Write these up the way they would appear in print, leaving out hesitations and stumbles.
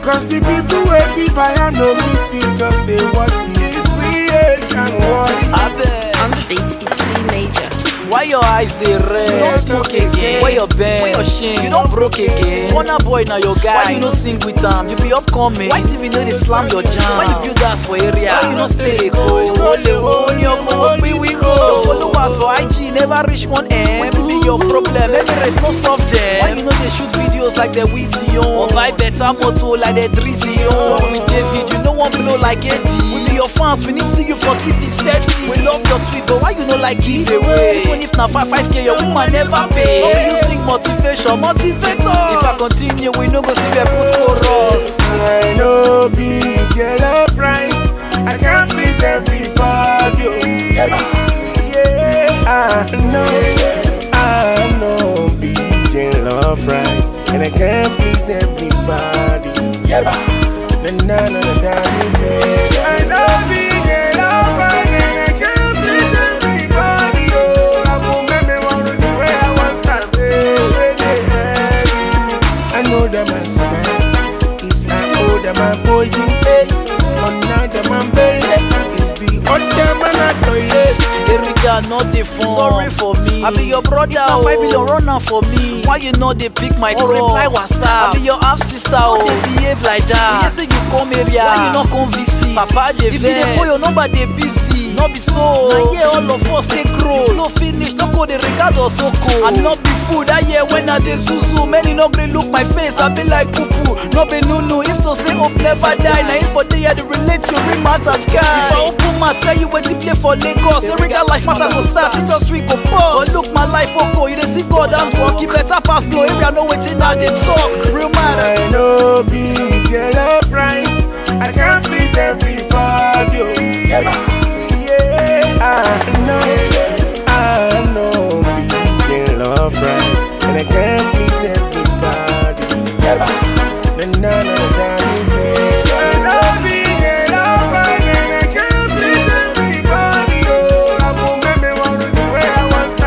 Cause the people wey fit buy and no fit see just they want it. We and worry. On the beat, it's C major. Why your eyes they red? You don't smoke again. Why your bend? Why your shin? You don't broke again. Wanna boy now your guy. Why you no sing with them? You be upcoming. Why TV know they slam your jam? Why you build us for area? Why you no stay go? Hold your phone, we go. Your followers for IG never reach 1M. What be your problem? Every rate no solve them. Why you know they shoot videos like the Weezy on? Or buy better motor like the Drizzy on? With David, you know one blow like Eddie. We be your fans, we need to see you for TV steady. We love your tweet, but why you know like giveaway? Even if na 5k, your woman never pay. How you sing motivation, motivator? If I continue, we no go see where put chorus. I know big yellow fries. I can't please everybody. Yeah, I know big yellow fries, and I can't please everybody. Yeah, I know big yellow fries, and I can't please everybody. Oh, I won't make me want to do what I want to do. I know that my smile is I owe that my poison. Another man belly is the other man at toilet. Erika, not the phone. Sorry for me. I be your brother. Now 5 million runner for me. Why you know they pick my call? Reply WhatsApp. I be your half sister. How they behave like that? You say you come area. Why you not come visit? Papa they if they call your number they busy. Not be so. Now yeah, all of us take grow. No finish, no go they regard or so cool. And not be food. I hear when I dey zuzu. Many no green look my face. I be like poo poo. No be no. If to say hope never die. Now if for day I relate you real matters guy. If I open my tell you where to play for Lagos. The regal life matter go start. Industry go pause. But look my life okay. You dey see God and walk. Keep better pass blow. Area no waiting now they talk. Real matter. I know big yellow fries. I can't please everybody. I know big yellow fries, and I can't please everybody. I know big yellow fries, and I can't please everybody. Oh, I won't make me want to do what I want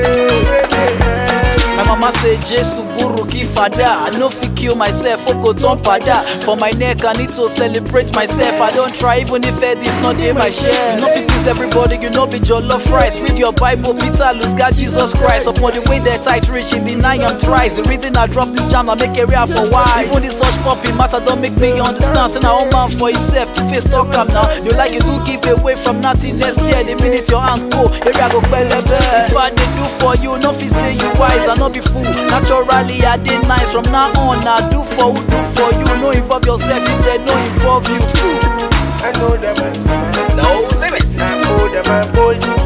to. My mama say Jesus Guru Kifada. I no fit kill myself, go turn pada. For my neck I need to celebrate myself. I don't try even if this not in my share. You know fit please everybody, you know be your love rights. Read your Bible, Peter, lose God, Jesus Christ. Upon the way that tight reach, he deny him thrice. The reason I drop this jam, I make area for why. Even this such popping matter don't make me understand. Send a own man for himself to face talk am now. You like you do give away from nothing next year. The minute your hand go, area go belebe. If I they do for you, no fit say you wise. I no be fool. Naturally I did nice. From now on I do for who do for you. No involve yourself if they don't involve you. I know that my no limits. I know that my boy.